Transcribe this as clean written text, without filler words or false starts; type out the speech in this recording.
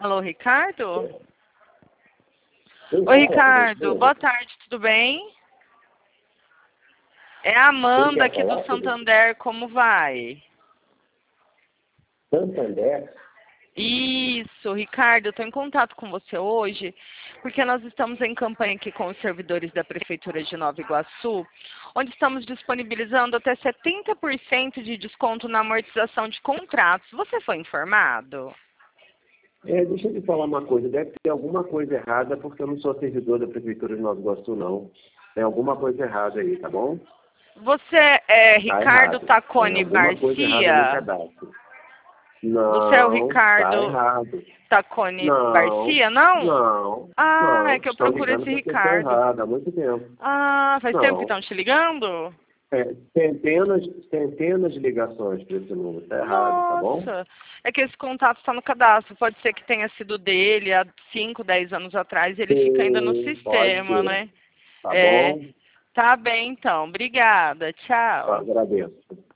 Alô, Ricardo? Quem Oi, fala, Ricardo. professora? Boa tarde, tudo bem? É a Quem Amanda quer aqui do falar, professor? Santander, como vai? Santander? Isso, Ricardo, eu estou em contato com você hoje, porque nós estamos em campanha aqui com os servidores da Prefeitura de Nova Iguaçu, onde estamos disponibilizando até 70% de desconto na amortização de contratos. Você foi informado? Deixa eu te falar uma coisa. Deve ter alguma coisa errada, porque eu não sou servidor da Prefeitura de Nova Iguaçu, não. Tem alguma coisa errada aí, tá bom? Você é Tá Ricardo errado. Tem Tacone alguma coisa errada no Garcia? cadastro. Você é o Não, tá Ricardo errado. Tacone Não, Garcia, não? não, Ah, é não. que eu Estão procuro ligando esse para a pessoa Ricardo. errada há muito tempo. Ah, faz tempo que Não. estão te ligando? Centenas de ligações para esse número. Tá errado, tá bom? Nossa, é que esse contato está no cadastro. Pode ser que tenha sido dele há 5, 10 anos atrás. Ele fica ainda no Sim, pode sistema, ser. né? Tá É, bom? tá bem então. Obrigada. Eu Tchau. agradeço.